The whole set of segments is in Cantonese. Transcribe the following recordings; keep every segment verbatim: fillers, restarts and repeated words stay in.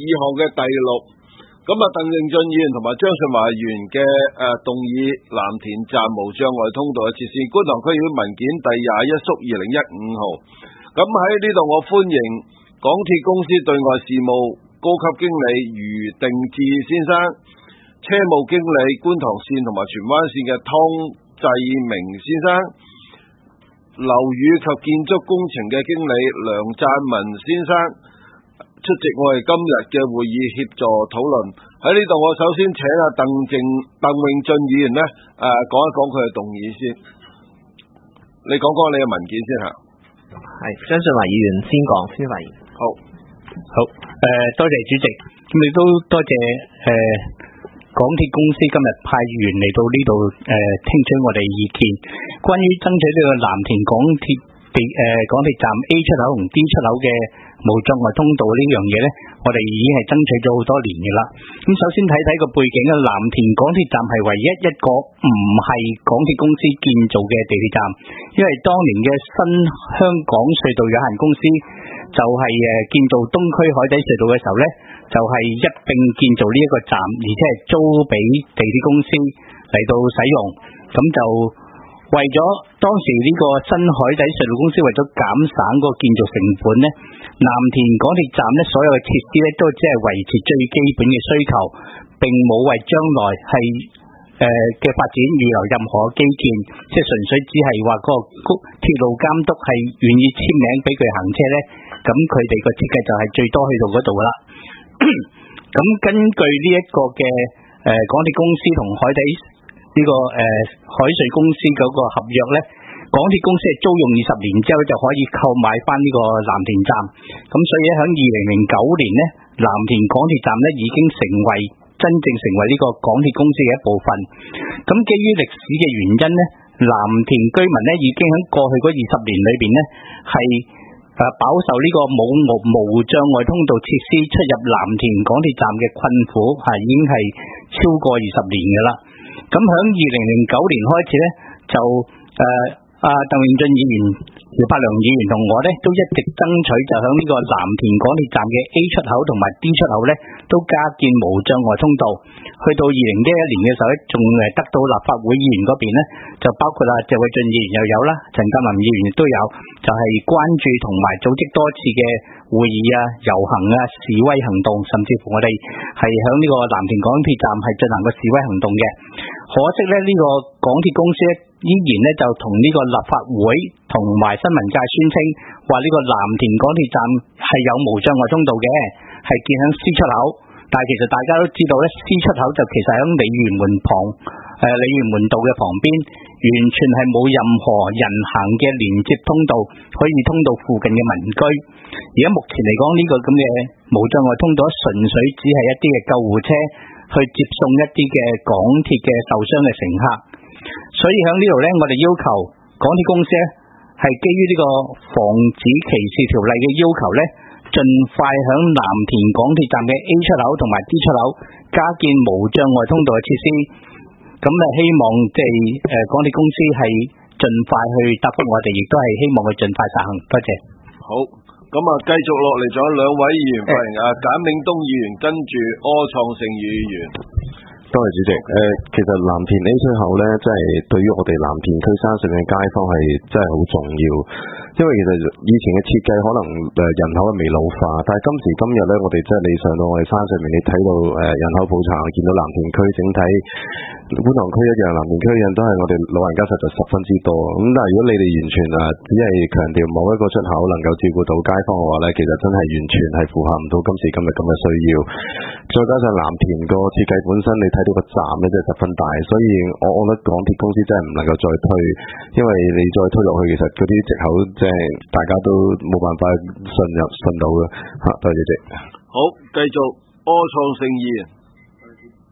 項嘅第六。咁啊，鄧榮俊議員同埋張順華議員嘅誒動議藍田站無障礙通道嘅設施，觀塘區議會文件第廿一縮二零一五號。咁喺呢度，我歡迎港鐵公司對外事務高級經理余定志先生、車務經理觀塘線同埋荃灣線嘅湯濟明先生、樓宇及建築工程嘅經理梁贊文先生出席我哋今日嘅會議協助討論。喺呢度，我首先請阿鄧正鄧永俊議員呢誒講一講佢嘅動議先。你講講你嘅文件先吓。 係張順華議員先講，先發言。 好， 好，誒、呃，多謝主席，咁亦都多謝誒、呃、港鐵公司今日派員嚟到呢度誒聽取我哋意見，關於爭取呢個藍田港鐵地誒港鐵站 A 出口同 D 出口嘅無障礙通道呢樣嘢咧，我哋已經係爭取咗好多年嘅啦。咁首先睇睇個背景啊，藍田港鐵站係唯一一個唔係港鐵公司建造嘅地鐵站，因為當年嘅新香港隧道有限公司就係誒建造東區海底隧道嘅時候咧，就係一併建造呢一個站，而且係租俾地鐵公司嚟到使用。咁就為咗當時呢個新海底隧道公司為咗減省個建造成本咧，藍田港鐵站咧所有嘅設施咧都只係維持最基本嘅需求，並冇為將來係誒嘅發展預留任何基建，即係純粹只係話個鐵路監督係願意簽名俾佢行車咧，咁佢哋個設計就係最多去到嗰度啦。咁根據呢一個嘅誒港鐵公司同海底呢、這個誒、呃、海隧公司嗰個合約咧，港鐵公司係租用二十年之後就可以購買翻呢個藍田站。咁所以喺二零零九年咧，藍田港鐵站咧已經成為真正成為呢個港鐵公司嘅一部分。咁基於歷史嘅原因咧，藍田居民咧已經喺過去嗰二十年裏邊咧係誒飽受呢個冇無無障礙通道設施出入藍田港鐵站嘅困苦，係已經係超過二十年嘅啦。咁喺二零零九年開始咧，就誒阿鄧永俊議員、姚柏良議員同我咧都一直爭取，就喺呢個藍田港鐵站嘅 A 出口同埋 D 出口咧都加建無障礙通道。去到二零一一年嘅時候咧，仲誒得到立法會議員嗰邊咧，就包括啊謝偉俊議員又有啦，陳鑑林議員亦都有，就係、是、關注同埋組織多次嘅會議啊、遊行啊、示威行動，甚至乎我哋係喺呢個藍田港鐵站係進行過示威行動嘅。可惜咧，呢、這個港鐵公司咧依然咧就同呢個立法會同埋新聞界宣稱話呢個藍田港鐵站係有無障礙通道嘅，係建喺 C 出口。但係其實大家都知道咧 ，C 出口就其實喺鯉魚門旁，誒鯉魚門道嘅旁邊，完全係冇任何人行嘅連接通道可以通到附近嘅民居。而家目前嚟講，呢、這個咁嘅無障礙通道純粹只係一啲嘅救護車去接送一啲嘅港鐵嘅受傷嘅乘客。所以喺呢度咧，我哋要求港鐵公司咧係基於呢個防止歧視條例嘅要求咧，盡快響藍田港鐵站嘅 A 出口同埋 D 出口加建無障礙通道嘅設施。咁啊，希望即係誒港鐵公司係盡快去答覆我哋，亦都係希望佢盡快實行。多謝。 好，咁啊，繼續落嚟仲有兩位議員發言啊，簡永東議員跟住柯創盛議員。 多謝主席。誒、呃，其實藍田 A 出口咧，即係對於我哋藍田區山上嘅街坊係真係好重要。因為其實以前嘅設計可能誒人口係未老化，但係今時今日咧，我哋即係你上到我哋山上面，你睇到誒人口普查，見到藍田區整體觀塘區一樣，藍田區一樣都係我哋老人家實在十分之多。咁但係如果你哋完全啊只係強調某一個出口能夠照顧到街坊嘅話咧，其實真係完全係符合唔到今時今日咁嘅需要。再加上藍田個設計本身，你睇到個站咧真係十分大，所以我我覺得港鐵公司真係唔能夠再推，因為你再推落去，其實嗰啲藉口即係大家都冇辦法信入信到嘅嚇。多謝主席。 好，繼續柯創盛議員。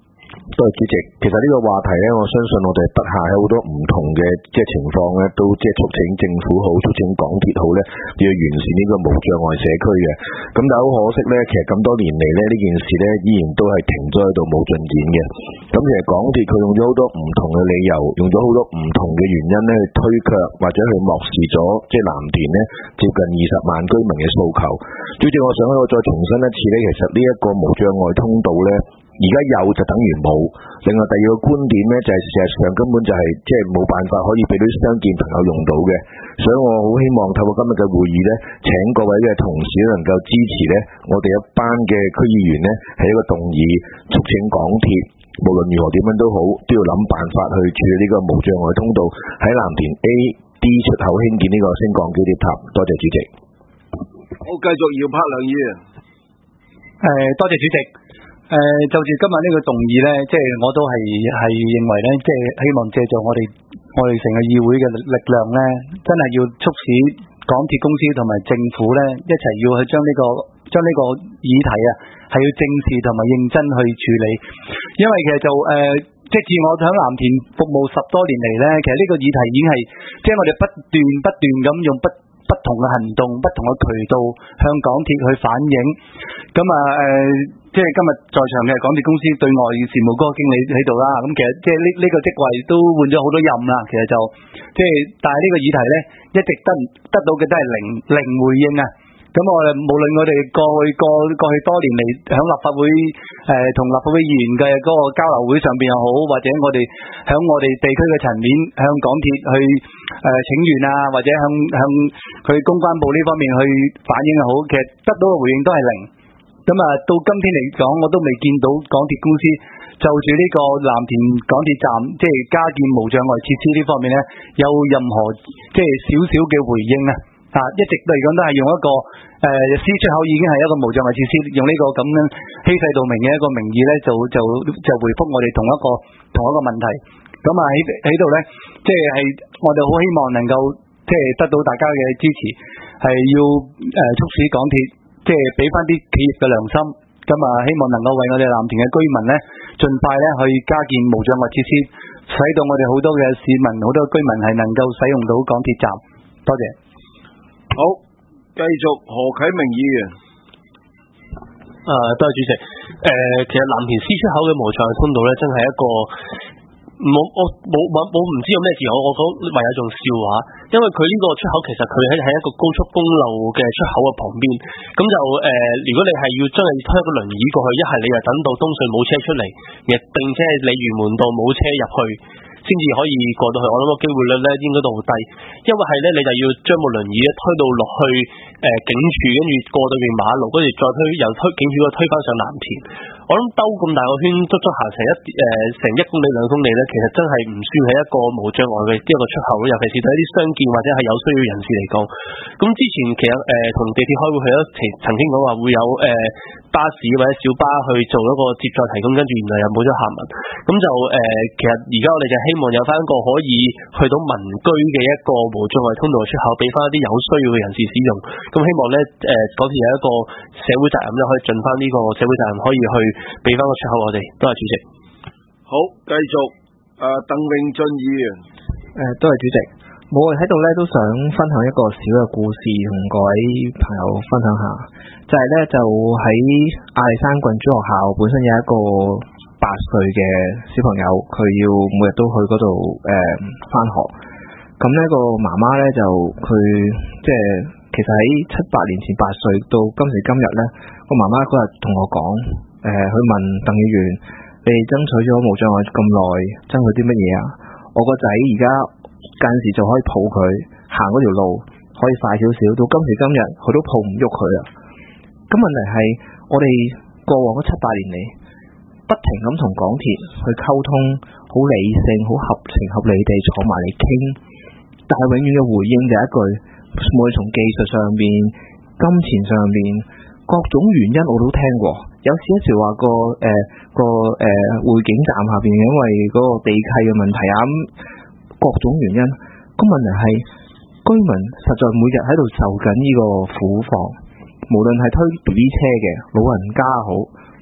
多謝主席。其實呢個話題咧，我相信我哋北下有好多唔同嘅即係情況咧，都即係促請政府好，促請港鐵好咧，要完善呢個無障礙社區嘅。咁但係好可惜咧，其實咁多年嚟咧，呢件事咧依然都係停咗喺度冇進展嘅。咁其實港鐵佢用咗好多唔同嘅理由，用咗好多唔同嘅原因咧去推卻或者去漠視咗即係藍田咧接近二十萬居民嘅訴求。主席，我想我再重申一次咧，其實呢一個無障礙通道咧，而家有就等於冇。另外第二個觀點咧，就係事實上根本就係即係冇辦法可以俾到啲傷健朋友用到嘅，所以我好希望透過今日嘅會議咧，請各位嘅同事能夠支持咧，我哋一班嘅區議員咧係一個動議，促請港鐵無論如何點樣都好，都要諗辦法去處理呢個無障礙通道喺藍田 A、D 出口興建呢個升降機鐵塔。多謝主席。 好，繼續姚柏良議員。 誒，多謝主席。誒、呃，就住今日呢個動議咧，即係我都係係認為咧，即係希望借助我哋我哋成個議會嘅力力量咧，真係要促使港鐵公司同埋政府咧一齊要去將呢、這個將呢個議題啊，係要正視同埋認真去處理。因為其實就誒、呃，即係自我喺藍田服務十多年嚟咧，其實呢個議題已經係即係我哋不斷不斷咁用不不同嘅行動、不同嘅渠道向港鐵去反映。咁啊誒。呃即係今日在場嘅港鐵公司對外事務嗰個經理喺度啦，咁其實即係呢呢個職位都換咗好多任啦，其實就即係但係呢個議題咧一直得得到嘅都係零零回應啊。咁我哋無論我哋過去過過去多年嚟響立法會誒同、呃、立法會議員嘅嗰個交流會上邊又好，或者我哋響我哋地區嘅層面向港鐵去誒、呃、請願啊，或者向向佢公關部呢方面去反映又好，其實得到嘅回應都係零。咁啊，到今天嚟講，我都未見到港鐵公司就住呢個藍田港鐵站，即係加建無障礙設施呢方面咧，有任何即係少少嘅回應啊！啊，一直嚟講都係用一個誒 C 出口已經係一個無障礙設施，用呢個咁樣欺世盜名嘅一個名義咧，就就就回覆我哋同一個同一個問題。咁啊喺喺度咧，即係係我哋好希望能夠即係得到大家嘅支持，係要誒促使港鐵。即係俾翻啲企業嘅良心，咁啊希望能夠為我哋藍田嘅居民咧，盡快咧去加建無障礙設施，使到我哋好多嘅市民、好多居民係能夠使用到港鐵站。多謝。 好，繼續何啟明議員。 誒、呃，多謝主席。誒、呃，其實藍田 C 出口嘅無障礙通道咧，真係一個。冇我冇冇冇唔知有咩字，我我講唯有仲笑話，因為佢呢個出口其實佢喺喺一個高速公路嘅出口嘅旁邊，咁就誒、呃，如果你係要真係推一個輪椅過去，一係你就等到東隧冇車出嚟，亦並且係鯉魚門道冇車入去，先至可以過到去。我諗個機會率咧應該都好低，因為係咧你就要將部輪椅咧推到落去誒、呃、警署，跟住過對面馬路，跟住再推由推警署個推返上藍田。我諗兜咁大個圈，足足行成一誒成、呃、一公里兩公里咧，其實真係唔算係一個無障礙嘅一個出口，尤其是對一啲傷健或者係有需要人士嚟講。咁之前其實誒同、呃、地鐵開會，佢都曾經講話會有誒、呃、巴士或者小巴去做一個接載提供，跟住原來又冇咗下文。咁就誒、呃、其實而家我哋就希望有翻一個可以去到民居嘅一個無障礙通道嘅出口，俾翻一啲有需要嘅人士使用。咁希望咧誒嗰時有一個社會責任咧，可以盡翻呢個社會責任，可以去。俾翻個出口我哋，多謝主席。 好，繼續誒，鄧永俊議員。 誒，多謝主席。我喺度咧都想分享一個小嘅故事，同各位朋友分享下。就係咧，就喺亞歷山郡中學校，本身有一個八歲嘅小朋友，佢要每日都去嗰度誒翻學。咁呢個媽媽咧就佢即係其實喺七八年前八歲到今時今日咧，個媽媽嗰日同我講。誒、呃，去問鄧議員，你哋爭取咗無障礙咁耐，爭取啲乜嘢啊？我個仔而家間時就可以抱佢行嗰條路，可以快少少。到今時今日，佢都抱唔喐佢啊！咁問題係，我哋過往嗰七八年嚟，不停咁同港鐵去溝通，好理性、好合情合理地坐埋嚟傾，但係永遠嘅回應就一句，無論從技術上面、金錢上面。各種原因我都聽過，有時一時話個誒、呃、個誒匯景站下邊因為嗰個地契嘅問題啊，咁各種原因。個問題係居民實在每日喺度受緊呢個苦況，無論係推 B B 車嘅老人家好，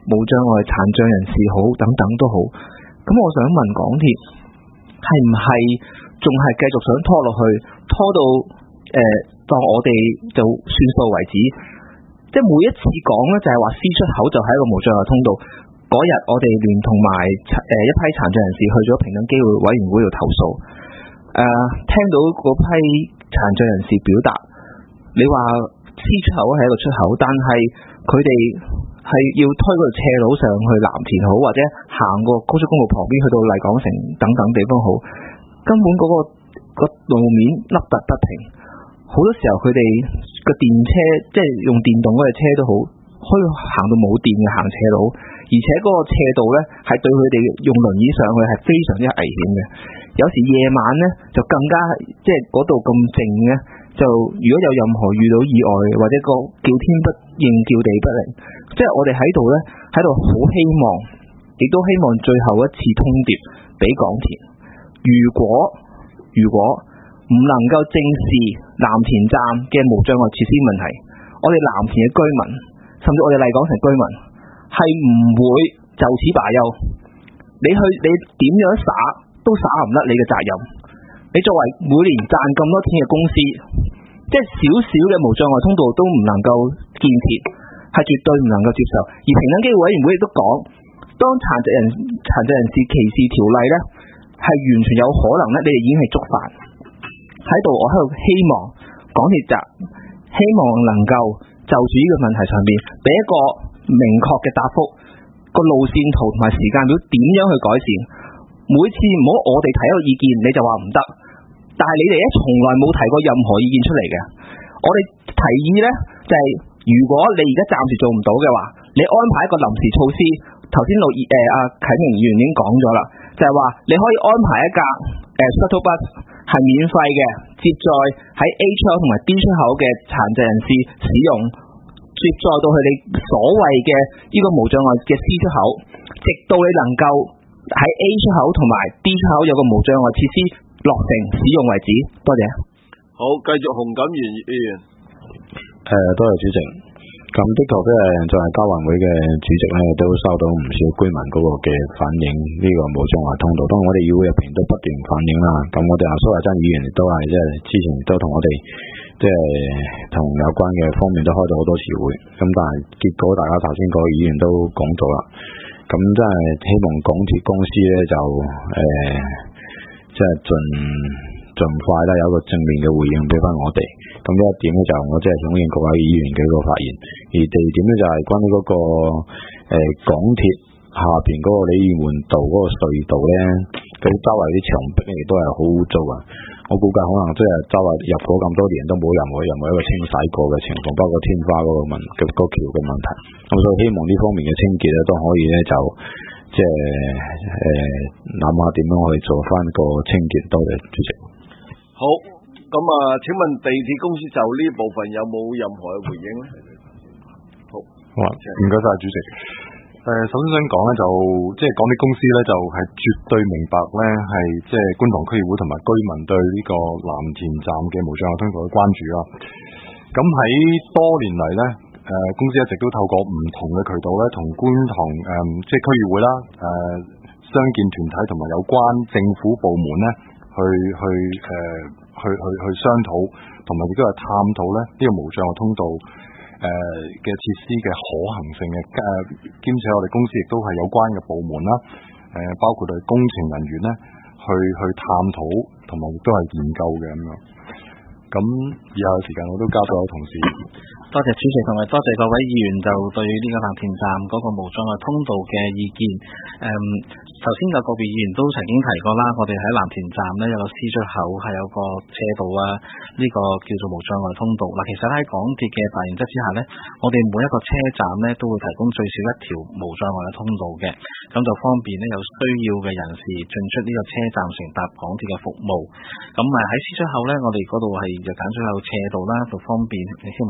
無障礙殘障人士好等等都好。咁我想問港鐵係唔係仲係繼續想拖落去，拖到誒、呃、當我哋就算數為止？即係每一次講咧，就係話 C 出口就係一個無障礙通道。嗰日我哋聯同埋誒一批殘障人士去咗平等機會委員會度投訴，誒、呃、聽到嗰批殘障人士表達，你話 C 出口係一個出口，但係佢哋係要推嗰條斜路上去藍田好，或者行過高速公路旁邊去到麗港城等等地方好，根本嗰、嗰個、個路面凹凸不平，好多時候佢哋個電車即係用電動嗰隻車都好，可以行到冇電嘅行斜路，而且嗰個斜度呢係對佢哋用輪椅上去係非常之危險嘅。有時夜晚呢就更加即係嗰度咁靜呢，就如果有任何遇到意外或者個叫天不應叫地不靈，即係我哋喺度呢，喺度好希望，亦都希望最後一次通牒俾港鐵，如果如果唔能夠正視藍田站嘅無障礙設施問題，我哋藍田嘅居民，甚至我哋麗港城居民係唔會就此罷休。你去你點樣耍都耍唔甩你嘅責任。你作為每年賺咁多錢嘅公司，即係少少嘅無障礙通道都唔能夠建設，係絕對唔能夠接受。而平等機會委員會亦都講，當殘疾人殘疾人士歧視條例呢，係完全有可能呢，你哋已經係觸犯喺度。我喺度希望港鐵站希望能夠就住呢個問題上邊俾一個明確嘅答覆，個路線圖同埋時間表點樣去改善。每次唔好我哋提一個意見你就話唔得，但係你哋咧從來冇提過任何意見出嚟嘅。我哋提議呢，就係、是、如果你而家暫時做唔到嘅話，你安排一個臨時措施。頭先陸誒阿啟明議員已經講咗啦，就係、是、話你可以安排一架誒 shuttle bus 係免費嘅，接載喺 A 出口同埋 D 出口嘅殘疾人士使用，接載到佢哋所謂嘅呢個無障礙嘅 C 出口，直到你能夠喺 A 出口同埋 D 出口有個無障礙設施落成使用為止。多謝。 好，繼續洪錦元議員。 誒、呃，多謝主席。咁的確即係作為交運會嘅主席咧，都收到唔少居民嗰個嘅反映，呢、這個無障礙通道，當然我哋議會入邊都不斷反映啦。咁我哋阿蘇華珍議員亦都係即係之前都同我哋即係同有關嘅方面都開咗好多次會，咁但係結果大家頭先個議員都講咗啦。咁真係希望港鐵公司咧就誒即係盡盡快啦，有一個正面嘅回應俾翻我哋。咁呢一點咧就我即係響應各位議員嘅個發言。而第二點咧就係關於嗰、那個誒、呃、港鐵下邊嗰個鯉魚門道嗰個隧道咧，佢周圍啲牆壁咧亦都係好污糟啊！我估計可能即係周圍入咗咁多年都冇任何任何一個清洗過嘅情況，包括天花嗰個問嘅嗰橋嘅問題。咁所以希望呢方面嘅清潔咧都可以咧就即係誒諗下點樣去做翻個清潔。多謝主席。 好，咁啊，請問地鐵公司就呢部分有冇任何嘅回應咧？好， 好啊，唔該晒主席。誒、呃，首先想講咧，就即係港鐵公司咧，就係、是、絕對明白咧，係即係觀塘區議會同埋居民對呢個藍田站嘅無障礙通道嘅關注啦。咁喺多年嚟咧，誒、呃，公司一直都透過唔同嘅渠道咧，同觀塘誒、呃、即係區議會啦、誒、呃、傷健團體同埋有關政府部門咧，去去誒、呃、去去去商討，同埋亦都係探討咧呢、這個無障礙通道誒嘅設施嘅可行性嘅，誒兼且我哋公司亦都係有關嘅部門啦，誒、呃、包括係工程人員咧，去去探討同埋亦都係研究嘅咁樣。咁以後嘅時間我都交俾我同事。 多謝主席同埋多謝各位議員就對呢個藍田站嗰個無障礙通道嘅意見。誒、嗯，頭先有個別議員都曾經提過啦，我哋喺藍田站呢有個 C 出口係有個斜道啊，呢、這個叫做無障礙通道。嗱，其實喺港鐵嘅大原則之下呢，我哋每一個車站呢都會提供最少一條無障礙嘅通道嘅，咁就方便呢有需要嘅人士進出呢個車站乘搭港鐵嘅服務。咁啊喺 C 出口呢，我哋嗰度係就揀咗有斜道啦，就方便希望有需要人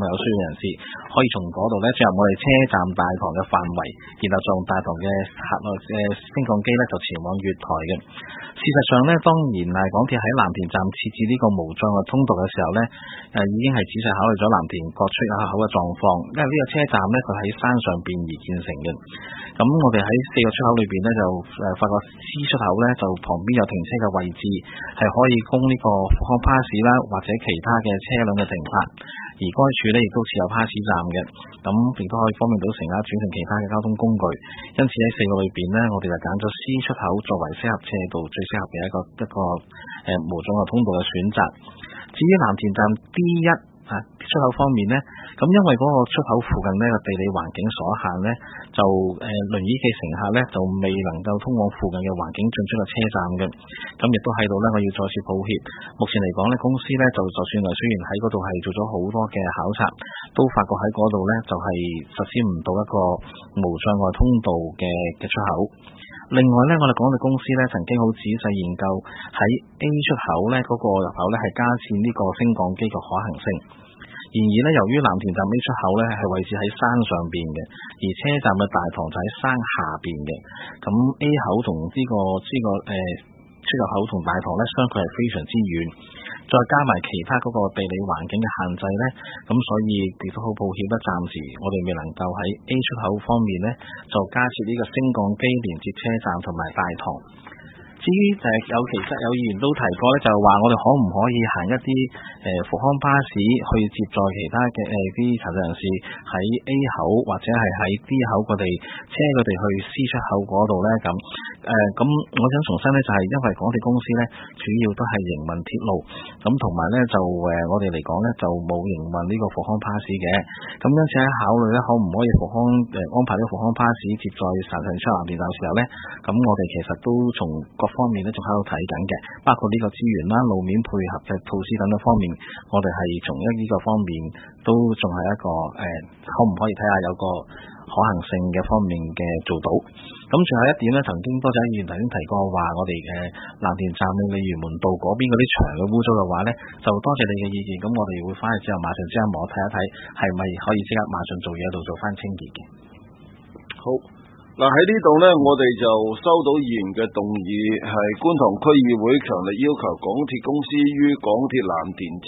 士可以從嗰度咧進入我哋車站大堂嘅範圍，然後就用大堂嘅客內嘅升降機咧就前往月台嘅。事實上咧，當然係港鐵喺藍田站設置呢個無障礙通道嘅時候咧，誒已經係仔細考慮咗藍田各出入口嘅狀況，因為呢個車站咧佢喺山上邊而建成嘅。咁我哋喺四個出口裏邊咧就誒發覺 C 出口咧就旁邊有停車嘅位置，係可以供呢個復康巴士啦或者其他嘅車輛嘅停泊，而該處咧亦都設有巴士站嘅，咁亦都可以方便到乘客轉乘其他嘅交通工具。因此喺四個裏邊咧，我哋就揀咗 C 出口作為適合斜道最適合嘅一個一個誒、呃、無障礙通道嘅選擇。至於藍田站 D 一啊出口方面咧，咁因為嗰個出口附近呢個地理環境所限咧，就誒輪、呃、椅嘅乘客咧就未能夠通往附近嘅環境進出個車站嘅。咁亦都喺度咧，我要再次抱歉。目前嚟講咧，公司咧就就算係雖然喺嗰度係做咗好多嘅考察，都發覺喺嗰度咧就係、是、實施唔到一個無障礙通道嘅嘅出口。另外咧，我哋港鐵公司咧曾經好仔細研究喺 A 出口咧嗰、那個入口咧係加設呢個升降機嘅可行性。然而咧，由於藍田站 A 出口咧係位置喺山上邊嘅，而車站嘅大堂就喺山下邊嘅，咁 A 口同呢、這個呢、這個誒、呃、出入口同大堂咧相距係非常之遠，再加埋其他嗰個地理環境嘅限制咧，咁所以亦都好抱歉啦，暫時我哋未能夠喺 A 出口方面咧就加設呢個升降機連接車站同埋大堂。至於誒有其實有議員都提過咧，就係話我哋可唔可以行一啲誒復康巴士去接載其他嘅誒啲殘疾人士喺 A 口或者係喺 D 口佢哋車佢哋去 C 出口嗰度咧？咁誒咁我想重申咧，就係因為港鐵公司咧主要都係營運鐵路，咁同埋咧就誒我哋嚟講咧就冇營運呢個復康巴士嘅，咁因此喺考慮咧可唔可以復康誒安排呢個復康巴士接載殘疾人士出藍田站嘅時候咧，咁我哋其實都從各方面咧仲喺度睇緊嘅，包括呢個資源啦、路面配合嘅措施等等方面，我哋係從一呢個方面都仲係一個誒、呃，可唔可以睇下有個可行性嘅方面嘅做到。咁最後一點咧，曾經多謝議員頭先提過話，我哋嘅藍田站嘅鯉魚門道嗰邊嗰啲牆嘅污糟嘅話咧，就多謝你嘅意見。咁我哋會翻去之後馬上即刻摸睇一睇，係咪可以即刻馬上做嘢度做翻清潔嘅。 好。嗱喺呢度呢，我哋就收到議員嘅動議，係觀塘區議會強烈要求港鐵公司於港鐵藍田站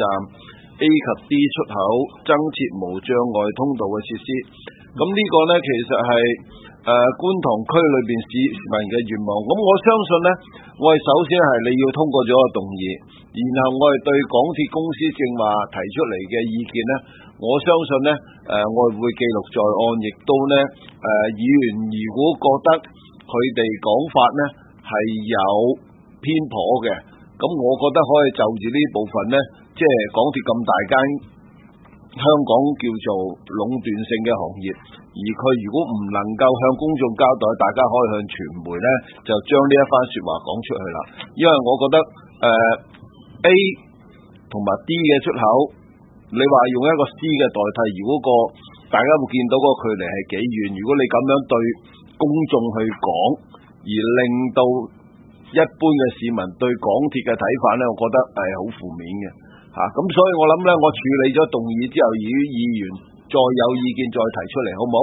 A 及 D 出口增設無障礙通道嘅設施。咁呢個呢，其實係誒、呃、觀塘區裏邊市民嘅願望。咁我相信呢，我哋首先係你要通過咗個動議，然後我哋對港鐵公司正話提出嚟嘅意見呢，我相信呢，誒、呃、我哋會記錄在案，亦都呢，誒、呃、議員如果覺得佢哋講法呢係有偏頗嘅，咁我覺得可以就住呢部分呢，即係港鐵咁大間香港叫做壟斷性嘅行業，而佢如果唔能夠向公眾交代，大家可以向傳媒呢就將呢一番說話講出去啦。因為我覺得誒、呃、A 同埋 D 嘅出口，你話用一個 C 嘅代替，如果個大家會見到個距離係幾遠，如果你咁樣對公眾去講，而令到一般嘅市民對港鐵嘅睇法呢，我覺得係好負面嘅吓。咁、啊、所以我諗呢，我處理咗動議之後，如果議員再有意見再提出嚟，好唔好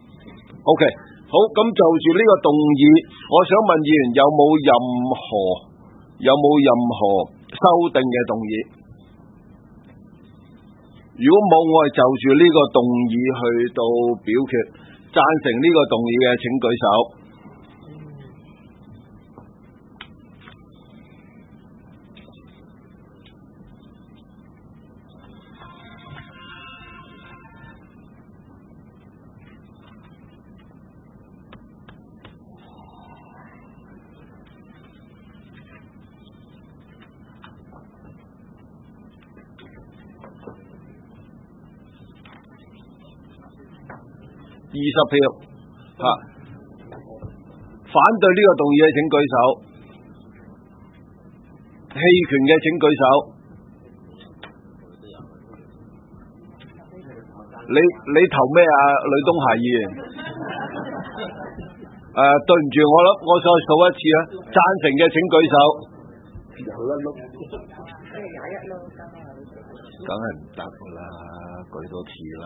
？OK， 好，咁就住呢個動議，我想問議員有冇任何有冇任何修訂嘅動議？如果冇，我係就住呢個動議去到表決，贊成呢個動議嘅請舉手。二十票吓、啊，反對呢個動議嘅請舉手，棄權嘅請舉手。你你投咩啊？呂東霞議員？誒、啊，對唔住，我諗我再數一次啊，贊成嘅請舉手， 好啦碌。 梗係唔得噶啦，舉多次啦。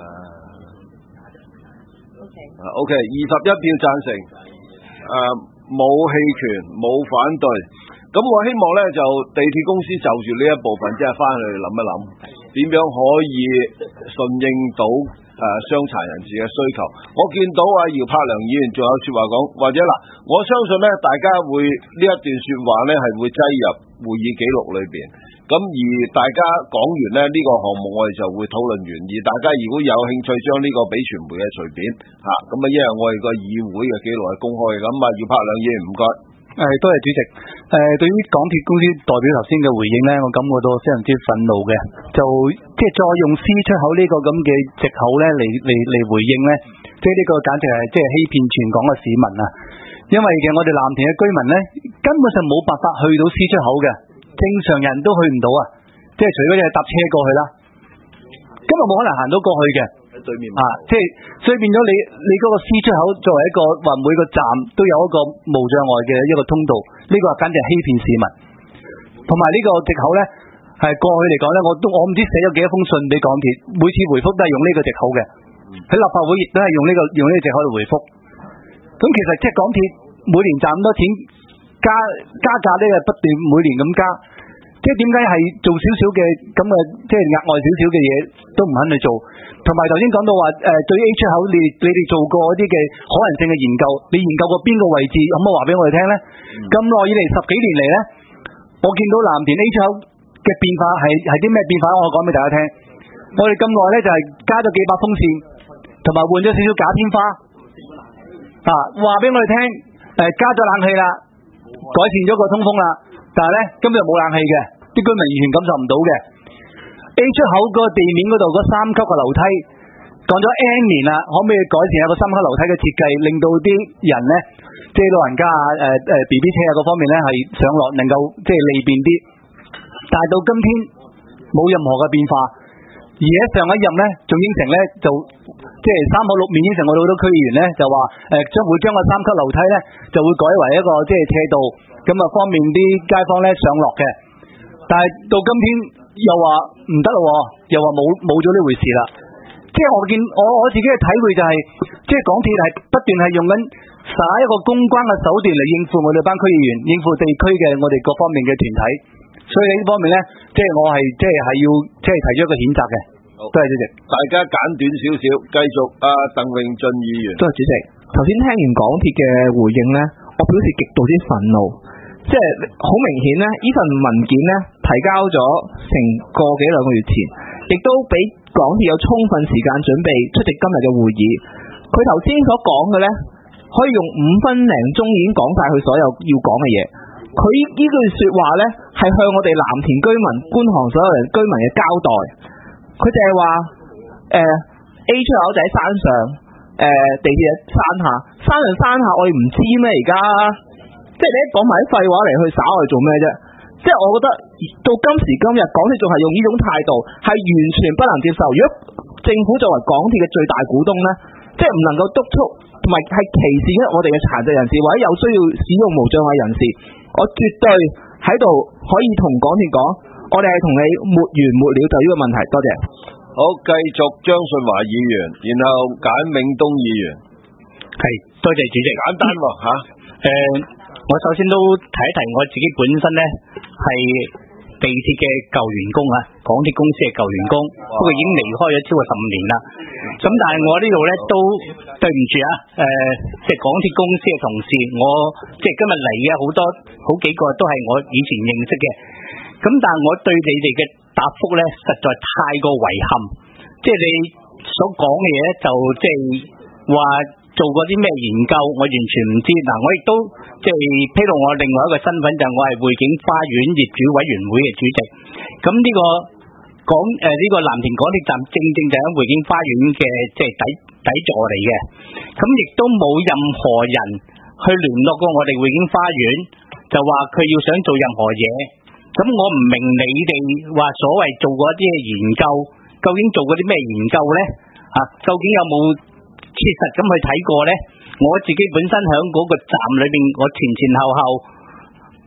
O K。 啊 ，O K， 二十一票贊成，誒冇棄權，冇反對。咁我希望咧就地鐵公司就住呢一部分，即係翻去諗一諗，點樣可以順應到誒傷殘人士嘅需求。我見到啊姚柏良議員仲有說話講，或者嗱，我相信咧大家會呢一段說話咧係會擠入會議記錄裏邊。咁而大家講完咧呢、這個項目，我哋就會討論完。而大家如果有興趣將呢個俾傳媒嘅隨便嚇，咁啊因為我哋個議會嘅記錄係公開嘅。咁啊姚柏良議員唔該。 誒，多謝主席。誒，對於港鐵公司代表頭先嘅回應咧，我感覺到非常之憤怒嘅，就即係再用 C 出口呢個咁嘅藉口咧嚟嚟嚟回應咧，即係呢個簡直係即係欺騙全港嘅市民啊！因為嘅我哋藍田嘅居民咧，根本上冇辦法去到 C 出口嘅，正常人都去唔到啊！即係除咗你係搭車過去啦，根本冇可能行到過去嘅。 對面啊，即係所以變咗你你嗰個 C 出口作為一個話每個站都有一個無障礙嘅一個通道，呢、這個簡直係欺騙市民。同埋呢個藉口咧，係過去嚟講咧，我都我唔知寫咗幾多封信俾港鐵，每次回覆都係用呢個藉口嘅。喺立法會亦都係用呢、這個用呢個藉口嚟回覆。咁其實即係港鐵每年賺咁多錢，加加價呢係不斷每年咁加。即係點解係做少少嘅咁嘅，即係額外少少嘅嘢都唔肯去做。同埋頭先講到話誒、呃，對於 A 出口，你你哋做過一啲嘅可能性嘅研究，你研究過邊個位置，可唔可以話俾我哋聽咧？咁耐以嚟十幾年嚟咧，我見到藍田 A 出口嘅變化係係啲咩變化？我講俾大家聽。我哋咁耐咧就係、是、加咗幾百風扇，同埋換咗少少假天花。啊，話俾我哋聽，誒、呃、加咗冷氣啦，改善咗個通風啦。但係咧，今日冇冷氣嘅，啲居民完全感受唔到嘅。A 出口個地面嗰度嗰三級嘅樓梯，講咗 N 年啦，可唔可以改善下個三級樓梯嘅設計，令到啲人咧，即係老人家啊、誒誒 B B 車啊嗰方面咧係上落能夠即係利便啲。但係到今天冇任何嘅變化，而喺上一任咧仲應承咧就即係三口六面應承我哋好多區議員咧就話誒將會將個三級樓梯咧就會改為一個即係斜道。咁啊，方便啲街坊咧上落嘅，但係到今天又話唔得咯，又話冇冇咗呢回事啦。即係我見我我自己嘅體會就係、是，即係港鐵係不斷係用緊耍一個公關嘅手段嚟應付我哋班區議員，應付地區嘅我哋各方面嘅團體。所以呢方面咧，即係我係即係係要即係提出一個譴責嘅。好，多謝主席。 大家簡短少少，繼續阿鄧榮俊議員。 多謝主席。頭先聽完港鐵嘅回應咧，我表示極度之憤怒。即係好明顯咧，呢份文件咧提交咗成個幾兩個月前，亦都俾港鐵有充分時間準備出席今日嘅會議。佢頭先所講嘅咧，可以用五分零鐘已經講晒佢所有要講嘅嘢。佢呢句說話咧，係向我哋藍田居民、觀塘所有人居民嘅交代。佢就係話，誒、呃、A 出口就喺山上，誒、呃、地鐵喺山下，山上山下我哋唔知咩而家。即係你一講埋啲廢話嚟去耍我哋做咩啫？即係我覺得到今時今日，港鐵仲係用呢種態度，係完全不能接受。如果政府作為港鐵嘅最大股東呢，即係唔能夠督促同埋係歧視我哋嘅殘疾人士或者有需要使用無障礙人士，我絕對喺度可以同港鐵講，我哋係同你沒完沒了就呢個問題。多謝。 好，繼續張順華議員，然後簡永東議員。 係，多謝主席。 簡單喎嚇。 誒、呃，我首先都提一提我自己本身咧係地鐵嘅舊員工啊，港鐵公司嘅舊員工，不過已經離開咗超過十五年啦。咁但係我呢度咧都對唔住啊，誒、呃，即係港鐵公司嘅同事，我即係今日嚟嘅好多好幾個都係我以前認識嘅。咁但係我對你哋嘅答覆咧，實在太過遺憾。即係你所講嘅嘢咧，就即係話做過啲咩研究，我完全唔知。嗱，我亦都即係披露我另外一個身份，就係我係匯景花園業主委員會嘅主席。咁呢個港誒呢個藍田港鐵站，正正就喺匯景花園嘅即係底底座嚟嘅。咁亦都冇任何人去聯絡過我哋匯景花園，就話佢要想做任何嘢。咁我唔明你哋話所謂做過一啲嘅研究，究竟做過啲咩研究咧？啊，究竟有冇切實咁去睇過咧？我自己本身喺嗰個站裏邊，我前前後後誒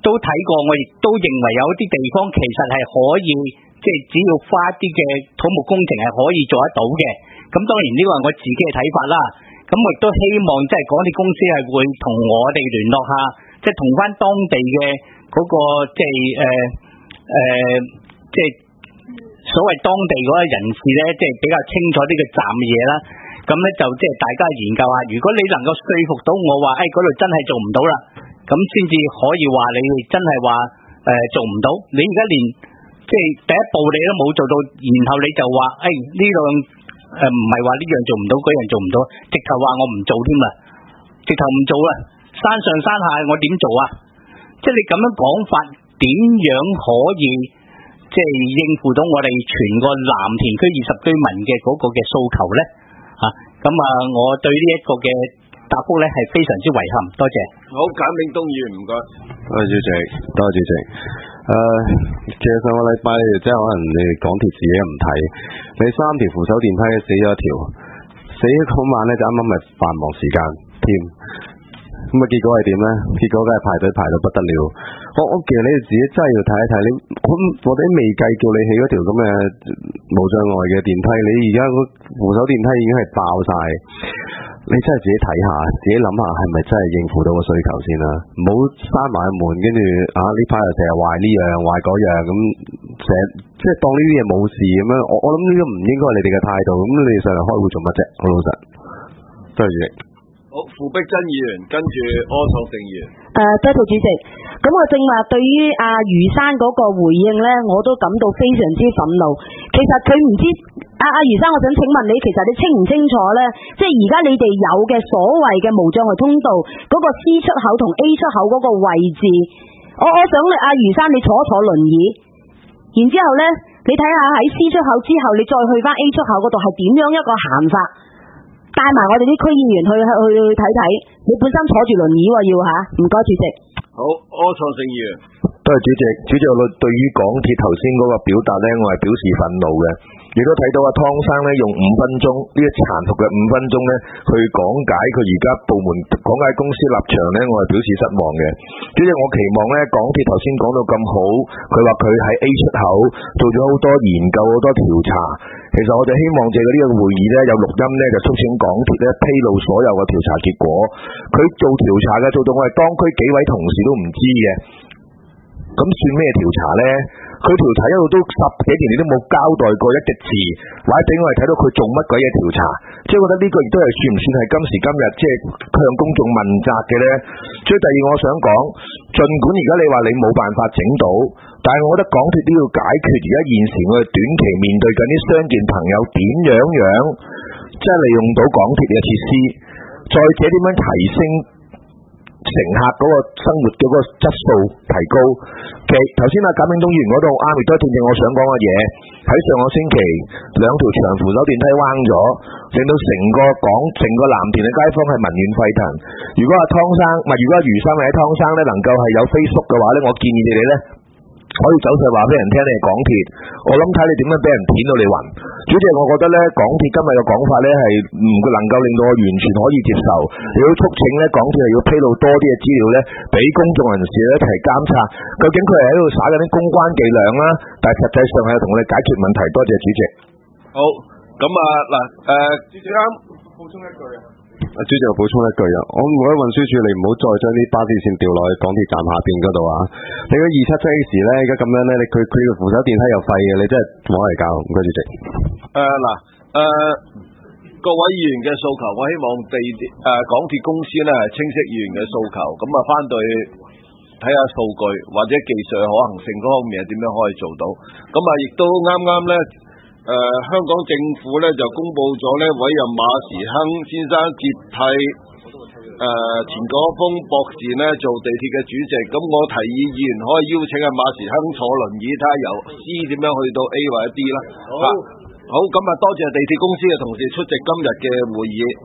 都睇過，我亦都認為有啲地方其實係可以，即係只要花啲嘅土木工程係可以做得到嘅。咁當然呢個係我自己嘅睇法啦。咁我亦都希望即係港鐵公司係會同我哋聯絡下，即係同翻當地嘅嗰個即係誒誒即係所謂當地嗰個人士咧，即係比較清楚呢個站嘅嘢啦。咁咧就即係大家研究下，如果你能夠說服到我話，誒嗰度真係做唔到啦，咁先至可以話你真係話誒做唔到。你而家連即係第一步你都冇做到，然後你就話誒呢樣誒唔係話呢樣做唔到，嗰樣做唔到，直頭話我唔做添啦，直頭唔做啦，山上山下我點做啊？即係你咁樣講法，點樣可以即係應付到我哋全個藍田區二十居民嘅嗰個嘅訴求咧？吓咁啊！我對呢一個嘅答覆咧係非常之遺憾，多謝。 好，簡永東議員唔該。 多謝主席，多謝主席。誒、呃，其實上個禮拜即係可能你港鐵自己唔睇，你三條扶手電梯死咗一條，死嗰晚咧就啱啱咪繁忙時間添。咁啊，結果係點咧？結果梗係排隊排到不得了。我我其實你哋自己真係要睇一睇，你我我哋未計叫你起嗰條咁嘅無障礙嘅電梯，你而家個扶手電梯已經係爆晒。你真係自己睇下，自己諗下係咪真係應付到個需求先啦。唔好閂埋門，跟住啊呢排又成日壞呢樣壞嗰樣咁，成日即係當呢啲嘢冇事咁樣。我我諗呢個唔應該係你哋嘅態度。咁你哋上嚟開會做乜啫？好老實，多謝主席。 好，傅碧珍議員，跟住柯創盛議員。 誒、呃，多謝主席。咁我正話對於阿余生嗰個回應呢，我都感到非常之憤怒。其實佢唔知阿阿余生，我想請問你，其實你清唔清楚呢？即係而家你哋有嘅所謂嘅無障礙通道嗰、那個 C 出口同 A 出口嗰個位置，我我想你阿余生，你坐一坐輪椅，然之後呢，你睇下喺 C 出口之後，你再去翻 A 出口嗰度係點樣一個行法？帶埋我哋啲區議員去去去睇睇，你本身坐住輪椅喎要吓，唔該主席。 好，柯創盛議員。 多謝主席，主席我對於港鐵頭先嗰個表達呢，我係表示憤怒嘅。亦都睇到阿湯生呢，用五分鐘呢一殘酷嘅五分鐘呢，去講解佢而家部門講解公司立場呢，我係表示失望嘅。主席，我期望呢，港鐵頭先講到咁好，佢話佢喺 A 出口做咗好多研究好多調查，其實我哋希望借呢個會議呢，有錄音呢，就促請港鐵呢披露所有嘅調查結果。佢做調查嘅做到我哋當區幾位同事都唔知嘅。咁算咩調查呢？佢調查一路都十幾年，你都冇交代過一隻字，或者俾我哋睇到佢做乜鬼嘢調查。即係我覺得呢個亦都係算唔算係今時今日即係向公眾問責嘅呢？所以第二我想講，儘管而家你話你冇辦法整到，但係我覺得港鐵都要解決而家現時我哋短期面對緊啲傷健朋友點樣樣，即係利用到港鐵嘅設施，再者點樣提升乘客嗰個生活嘅嗰個質素提高。其實頭先阿簡永東議員嗰度啱，亦都正正我想講嘅嘢。喺上個星期兩條長扶手電梯彎咗，令到成個港成個藍田嘅街坊係民怨沸騰。如果阿湯生唔係，如果阿余生或者湯生咧能夠係有 Facebook 嘅話咧，我建議你哋咧可以走上話俾人聽你係港鐵。我諗睇你點樣俾人片到你暈。主席，我覺得咧港鐵今日嘅講法咧係唔能夠令到我完全可以接受，亦都促請咧港鐵係要披露多啲嘅資料咧，俾公眾人士一齊監察，究竟佢係喺度耍緊啲公關伎倆啦，但係實際上係同我哋解決問題。多謝主席。 好，咁啊嗱，誒，主席啱補充一句啊。 主席，我補充一句啊，我唔覺得運輸署你唔好再將啲巴士線調落去港鐵站下邊嗰度啊！你個二七七 X 咧，而家咁樣咧，你佢佢個扶手電梯又廢嘅，你真係冇嚟教，唔該主席。 誒嗱，誒各位議員嘅訴求，我希望地誒港鐵公司咧係清晰議員嘅訴求，咁啊翻對睇下數據或者技術可行性嗰方面係點樣可以做到，咁啊亦都啱啱咧。誒、呃，香港政府咧就公布咗咧委任馬時亨先生接替誒、呃、錢果豐博士咧做地鐵嘅主席。咁我提議議員可以邀請阿馬時亨坐輪椅，睇下由 C 點樣去到 A 或者 D 啦。好，好，咁啊多謝地鐵公司嘅同事出席今日嘅會議。